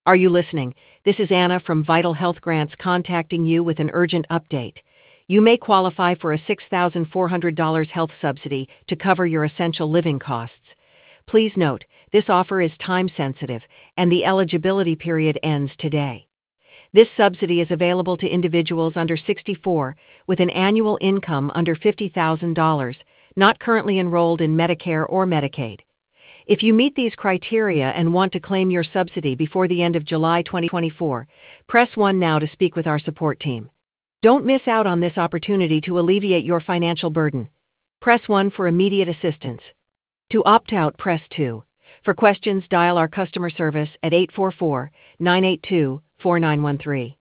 Are you listening? This is Anna from Vital Health Grants contacting you with an urgent update. You may qualify for a $6,400 health subsidy to cover your essential living costs. Please note, this offer is time sensitive and the eligibility period ends today. This subsidy is available to individuals under 64 with an annual income under $50,000, not currently enrolled in Medicare or Medicaid. If you meet these criteria and want to claim your subsidy before the end of July 2024, press 1 now to speak with our support team. Don't miss out on this opportunity to alleviate your financial burden. Press 1 for immediate assistance. To opt out, press 2. For questions, dial our customer service at 844-982-4913.